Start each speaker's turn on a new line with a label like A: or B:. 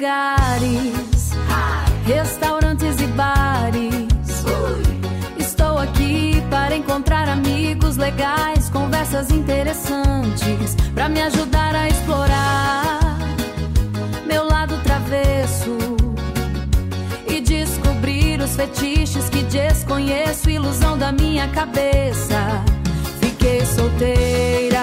A: lugares, restaurantes e bares. Estou aqui para encontrar amigos legais, conversas interessantes, pra me ajudar a explorar meu lado travesso e descobrir os fetiches que desconheço, ilusão da minha cabeça. Fiquei solteira